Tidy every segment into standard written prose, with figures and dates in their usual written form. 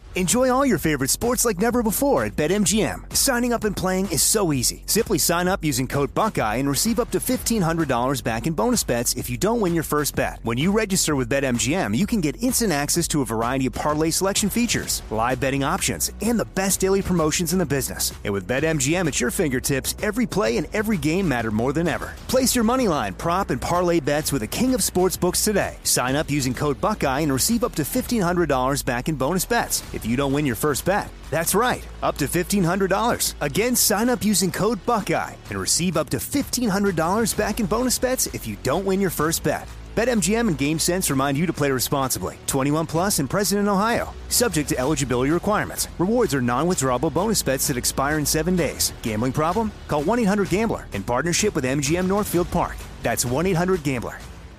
Enjoy all your favorite sports like never before at BetMGM. Signing up and playing is so easy. Simply sign up using code Buckeye and receive up to $1,500 back in bonus bets if you don't win your first bet. When you register with BetMGM, you can get instant access to a variety of parlay selection features, live betting options, and the best daily promotions in the business. And with BetMGM at your fingertips, every play and every game matter more than ever. Place your moneyline, prop, and parlay bets with the king of sportsbooks today. Sign up using code Buckeye and receive up to $1,500 back in bonus bets if you don't win your first bet. That's right, up to $1,500. Again, sign up using code Buckeye and receive up to $1,500 back in bonus bets if you don't win your first bet. BetMGM and GameSense remind you to play responsibly. 21 plus and present in Ohio. Subject to eligibility requirements. Rewards are non-withdrawable bonus bets that expire in 7 days. Gambling problem? Call 1-800-GAMBLER in partnership with MGM Northfield Park. That's 1-800-GAMBLER.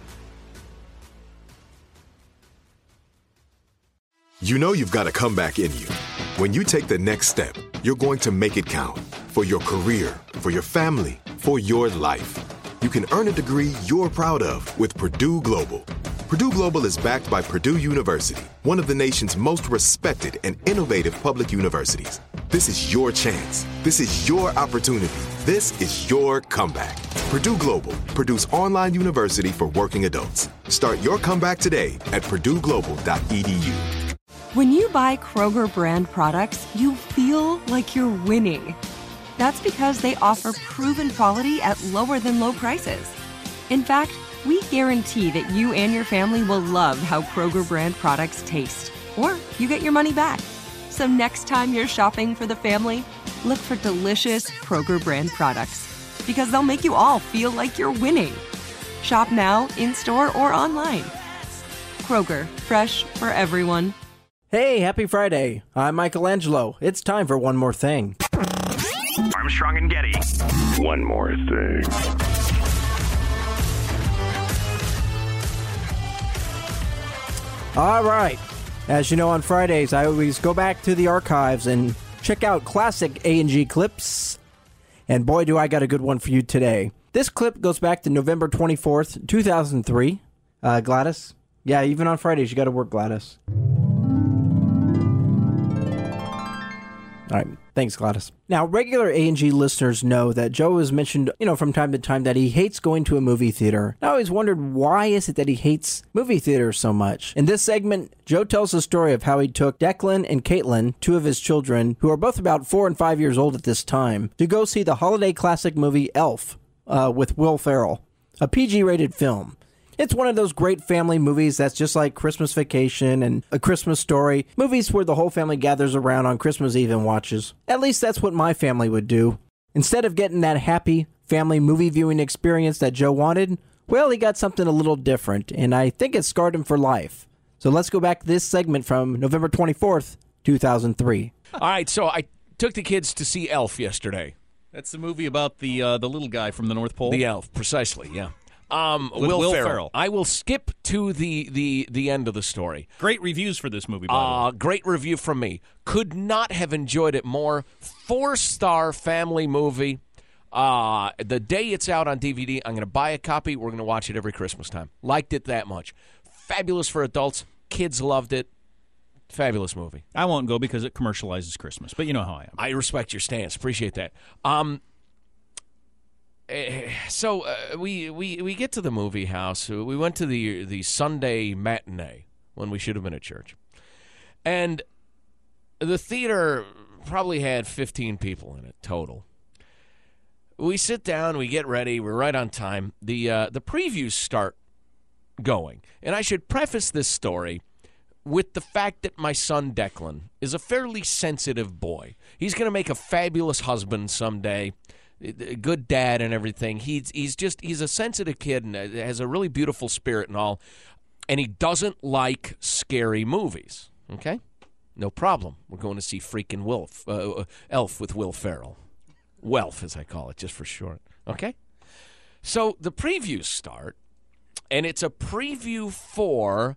You know you've got a comeback in you. When you take the next step, you're going to make it count. For your career, for your family, for your life. You can earn a degree you're proud of with Purdue Global. Purdue Global is backed by Purdue University, one of the nation's most respected and innovative public universities. This is your chance. This is your opportunity. This is your comeback. Purdue Global, Purdue's online university for working adults. Start your comeback today at purdueglobal.edu. When you buy Kroger brand products, you feel like you're winning. That's because they offer proven quality at lower than low prices. In fact, we guarantee that you and your family will love how Kroger brand products taste, or you get your money back. So next time you're shopping for the family, look for delicious Kroger brand products, because they'll make you all feel like you're winning. Shop now, in-store, or online. Kroger, fresh for everyone. Hey, happy Friday. I'm Michelangelo. It's time for One More Thing. Armstrong and Getty. One more thing. All right. As you know, on Fridays, I always go back to the archives and check out classic A&G clips. And boy, do I got a good one for you today. This clip goes back to November 24th, 2003. Gladys? Yeah, even on Fridays, you got to work, Gladys. All right. Thanks, Gladys. Now, regular A&G listeners know that Joe has mentioned, from time to time that he hates going to a movie theater. I always wondered, why is it that he hates movie theaters so much? In this segment, Joe tells the story of how he took Declan and Caitlin, two of his children, who are both about 4 and 5 years old at this time, to go see the holiday classic movie Elf with Will Ferrell, a PG-rated film. It's one of those great family movies that's just like Christmas Vacation and A Christmas Story, movies where the whole family gathers around on Christmas Eve and watches. At least that's what my family would do. Instead of getting that happy family movie viewing experience that Joe wanted, well, he got something a little different, and I think it scarred him for life. So let's go back to this segment from November 24th, 2003. All right, so I took the kids to see Elf yesterday. That's the movie about the little guy from the North Pole? The Elf, precisely, yeah. Will Ferrell. I will skip to the end of the story. Great reviews for this movie, by the way. Great review from me. Could not have enjoyed it more. 4-star family movie. The day it's out on DVD, I'm going to buy a copy. We're going to watch it every Christmas time. Liked it that much. Fabulous for adults. Kids loved it. Fabulous movie. I won't go because it commercializes Christmas, but you know how I am. I respect your stance. Appreciate that. So we get to the movie house. We went to the Sunday matinee when we should have been at church. And the theater probably had 15 people in it total. We sit down, we get ready, we're right on time. The previews start going. And I should preface this story with the fact that my son Declan is a fairly sensitive boy. He's going to make a fabulous husband someday. Good dad and everything. He's a sensitive kid and has a really beautiful spirit and all, and he doesn't like scary movies. Okay, no problem. We're going to see freaking Elf with Will Ferrell, Welf as I call it, just for short. Okay, so the previews start, and it's a preview for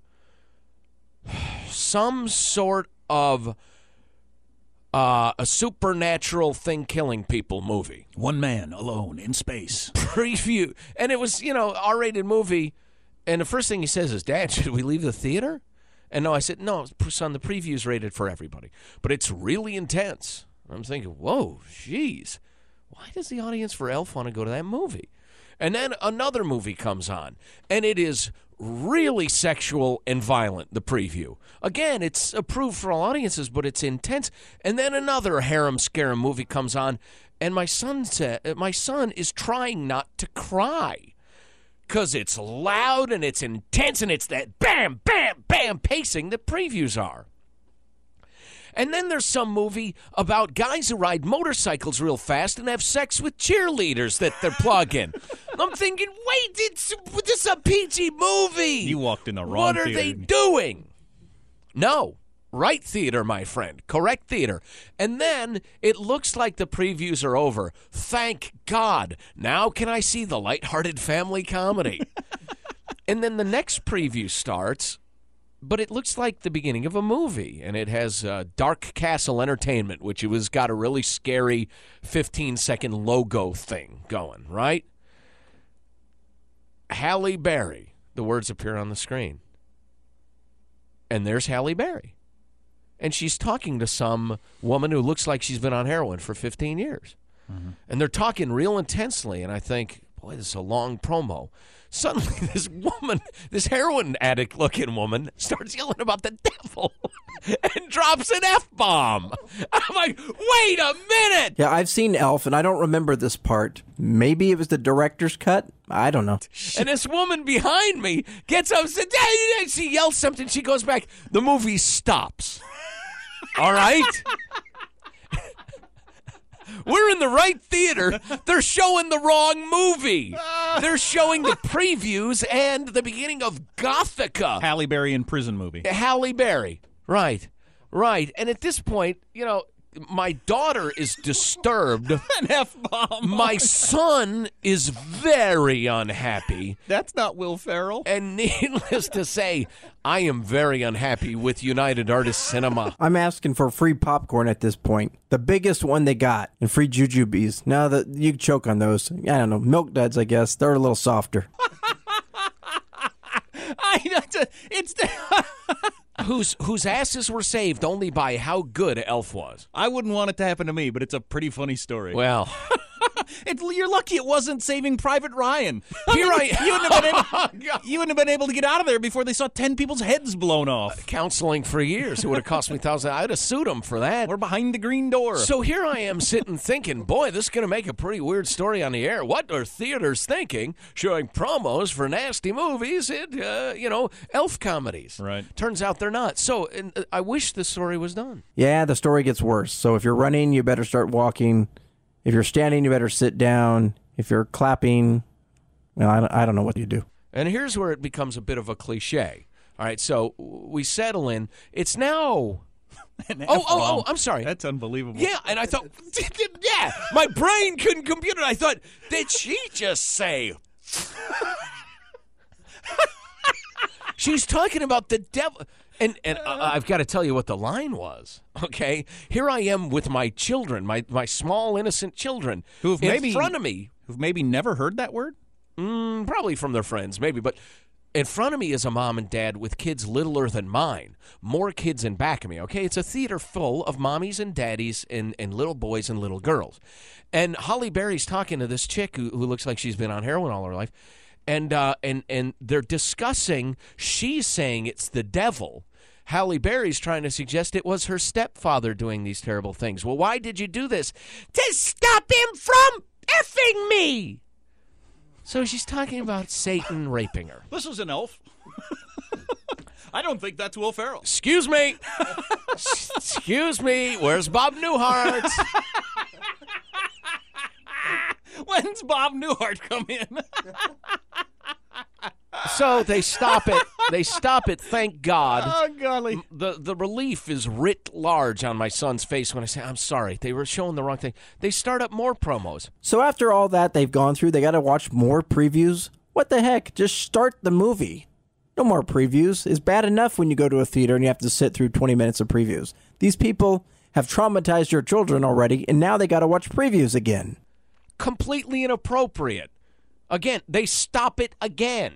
some sort of a supernatural thing killing people movie. One man alone in space. Preview. And it was, R-rated movie. And the first thing he says is, Dad, should we leave the theater? And no, I said, no, son, the preview's rated for everybody. But it's really intense. I'm thinking, whoa, jeez. Why does the audience for Elf want to go to that movie? And then another movie comes on, and it is really sexual and violent, the preview. Again, it's approved for all audiences, but it's intense. And then another harem-scarum movie comes on, and my son is trying not to cry because it's loud and it's intense and it's that bam, bam, bam pacing that previews are. And then there's some movie about guys who ride motorcycles real fast and have sex with cheerleaders that they're plugging. I'm thinking, wait, this is a PG movie. You walked in the wrong theater. What are they doing? No. Right theater, my friend. Correct theater. And then it looks like the previews are over. Thank God. Now can I see the lighthearted family comedy? And then the next preview starts, but it looks like the beginning of a movie, and it has Dark Castle Entertainment, which it was got a really scary 15-second logo thing going, right? Halle Berry. The words appear on the screen. And there's Halle Berry. And she's talking to some woman who looks like she's been on heroin for 15 years. Mm-hmm. And they're talking real intensely, and I think, boy, this is a long promo. Suddenly, this woman, this heroin addict-looking woman, starts yelling about the devil and drops an F-bomb. I'm like, wait a minute! Yeah, I've seen Elf, and I don't remember this part. Maybe it was the director's cut? I don't know. And this woman behind me gets up, and she yells something, she goes back. The movie stops. All right? We're in the right theater. They're showing the wrong movie. They're showing the previews and the beginning of Gothica. Halle Berry in prison movie. Halle Berry. Right. And at this point, my daughter is disturbed. An F-bomb. My son is very unhappy. That's not Will Ferrell. And needless to say, I am very unhappy with United Artists Cinema. I'm asking for free popcorn at this point. The biggest one they got, and free jujubes. Now that you choke on those, I don't know, Milk Duds, I guess. They're a little softer. Whose asses were saved only by how good Elf was. I wouldn't want it to happen to me, but it's a pretty funny story. Well, you're lucky it wasn't Saving Private Ryan. You wouldn't have been able to get out of there before they saw 10 people's heads blown off. Counseling for years. It would have cost me $1,000. I'd have sued them for that. We're behind the green door. So here I am sitting thinking, boy, this is going to make a pretty weird story on the air. What are theaters thinking? Showing promos for nasty movies and, elf comedies. Right. Turns out they're not. So I wish the story was done. Yeah, the story gets worse. So if you're running, you better start walking. If you're standing, you better sit down. If you're clapping, well, I don't know what you do. And here's where it becomes a bit of a cliche. All right, so we settle in. It's now... I'm sorry. That's unbelievable. Yeah, and I thought, my brain couldn't compute it. I thought, did she just say... She's talking about the devil... And I've got to tell you what the line was, okay? Here I am with my children, my small, innocent children, in front of me. Who've maybe never heard that word? Probably from their friends, maybe. But in front of me is a mom and dad with kids littler than mine. More kids in back of me, okay? It's a theater full of mommies and daddies and little boys and little girls. And Halle Berry's talking to this chick who looks like she's been on heroin all her life. And they're discussing, she's saying it's the devil. Halle Berry's trying to suggest it was her stepfather doing these terrible things. Well, why did you do this? To stop him from effing me! So she's talking about Satan raping her. This is an elf. I don't think that's Will Ferrell. Excuse me. Excuse me. Where's Bob Newhart? When's Bob Newhart come in? So they stop it. They stop it, thank God. Oh, golly. The relief is writ large on my son's face when I say, I'm sorry, they were showing the wrong thing. They start up more promos. So after all that they've gone through, they got to watch more previews? What the heck? Just start the movie. No more previews. It's bad enough when you go to a theater and you have to sit through 20 minutes of previews. These people have traumatized your children already, and now they got to watch previews again. Completely inappropriate. Again, they stop it again.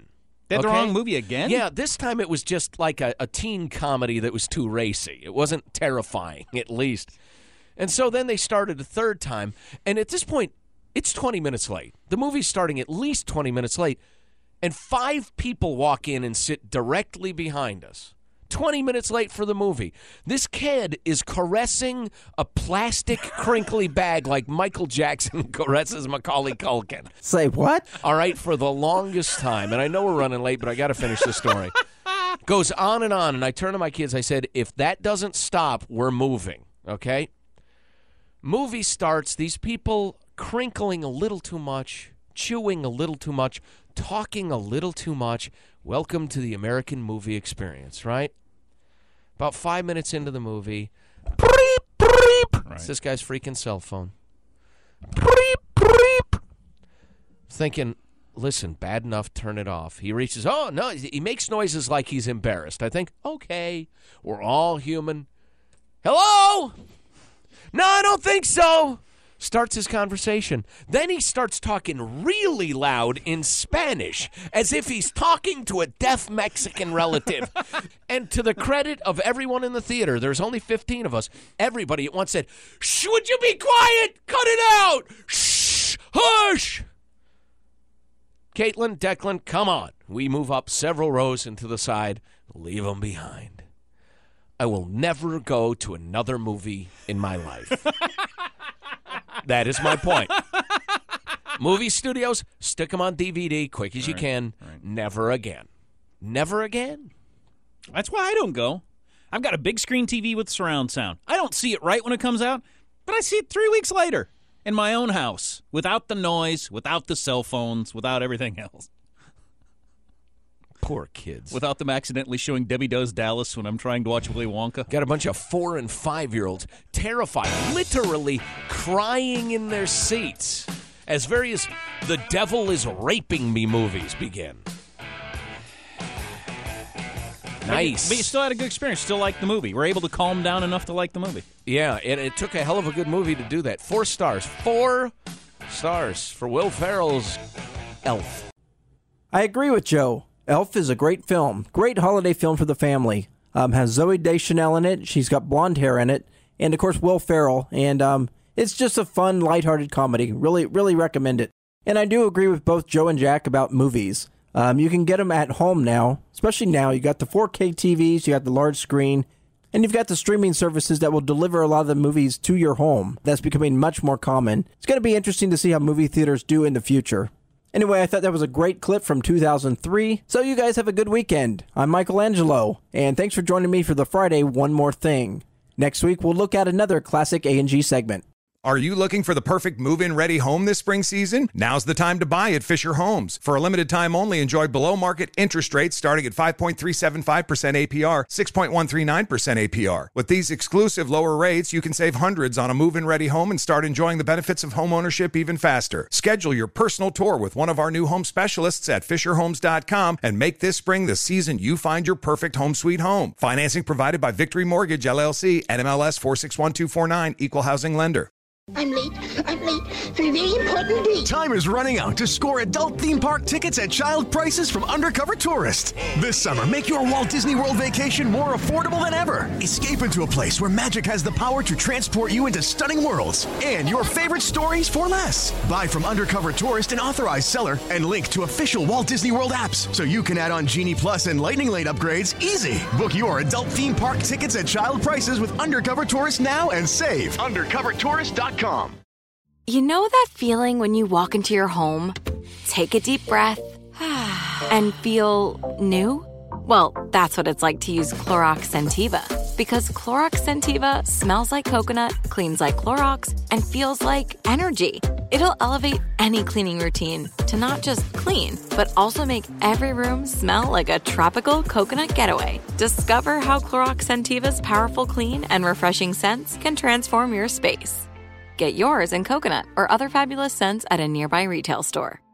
They had the wrong movie again? Yeah, this time it was just like a teen comedy that was too racy. It wasn't terrifying, at least. And so then they started a third time, and at this point, it's 20 minutes late. The movie's starting at least 20 minutes late, and 5 people walk in and sit directly behind us. 20 minutes late for the movie. This kid is caressing a plastic crinkly bag like Michael Jackson caresses Macaulay Culkin. Say what? All right, for the longest time. And I know we're running late, but I got to finish the story. Goes on, and I turn to my kids. I said, if that doesn't stop, we're moving, okay? Movie starts. These people crinkling a little too much, chewing a little too much, talking a little too much. Welcome to the American movie experience, right? About 5 minutes into the movie, beep, beep. It's this guy's freaking cell phone. Beep, beep. Thinking, listen, bad enough, turn it off. He reaches, oh, no, he makes noises like he's embarrassed. I think, okay, we're all human. Hello? No, I don't think so. Starts his conversation. Then he starts talking really loud in Spanish, as if he's talking to a deaf Mexican relative. And to the credit of everyone in the theater, there's only 15 of us, everybody at once said, shh, would you be quiet? Cut it out. Shh, hush. Caitlin, Declan, come on. We move up several rows into the side. Leave them behind. I will never go to another movie in my life. That is my point. Movie studios, stick them on DVD quick as you can. Right. Never again. Never again. That's why I don't go. I've got a big screen TV with surround sound. I don't see it right when it comes out, but I see it 3 weeks later in my own house, without the noise, without the cell phones, without everything else. Poor kids. Without them accidentally showing Debbie Does Dallas when I'm trying to watch Willy Wonka. Got a bunch of 4- and 5-year-olds terrified, literally crying in their seats as various The Devil is Raping Me movies begin. Nice. But you still had a good experience. Still liked the movie. We're able to calm down enough to like the movie. Yeah, and it took a hell of a good movie to do that. 4 stars. 4 stars for Will Ferrell's Elf. I agree with Joe. Elf is a great film. Great holiday film for the family. Has Zoe Deschanel in it. She's got blonde hair in it. And, of course, Will Ferrell. And it's just a fun, lighthearted comedy. Really, really recommend it. And I do agree with both Joe and Jack about movies. You can get them at home now. Especially now. You got the 4K TVs. You got the large screen. And you've got the streaming services that will deliver a lot of the movies to your home. That's becoming much more common. It's going to be interesting to see how movie theaters do in the future. Anyway, I thought that was a great clip from 2003. So you guys have a good weekend. I'm Michelangelo, and thanks for joining me for the Friday One More Thing. Next week, we'll look at another classic A&G segment. Are you looking for the perfect move-in ready home this spring season? Now's the time to buy at Fisher Homes. For a limited time only, enjoy below-market interest rates starting at 5.375% APR, 6.139% APR. With these exclusive lower rates, you can save hundreds on a move-in ready home and start enjoying the benefits of home ownership even faster. Schedule your personal tour with one of our new home specialists at FisherHomes.com and make this spring the season you find your perfect home sweet home. Financing provided by Victory Mortgage, LLC, NMLS 461249, Equal Housing Lender. I'm late for a very important date. Time is running out to score adult theme park tickets at child prices from Undercover Tourist. This summer, make your Walt Disney World vacation more affordable than ever. Escape into a place where magic has the power to transport you into stunning worlds and your favorite stories for less. Buy from Undercover Tourist, an authorized seller, and link to official Walt Disney World apps so you can add on Genie Plus and Lightning Lane upgrades easy. Book your adult theme park tickets at child prices with Undercover Tourist now and save. UndercoverTourist.com. You know that feeling when you walk into your home, take a deep breath, and feel new? Well, that's what it's like to use Clorox Scentiva. Because Clorox Scentiva smells like coconut, cleans like Clorox, and feels like energy. It'll elevate any cleaning routine to not just clean, but also make every room smell like a tropical coconut getaway. Discover how Clorox Scentiva's powerful clean and refreshing scents can transform your space. Get yours in coconut or other fabulous scents at a nearby retail store.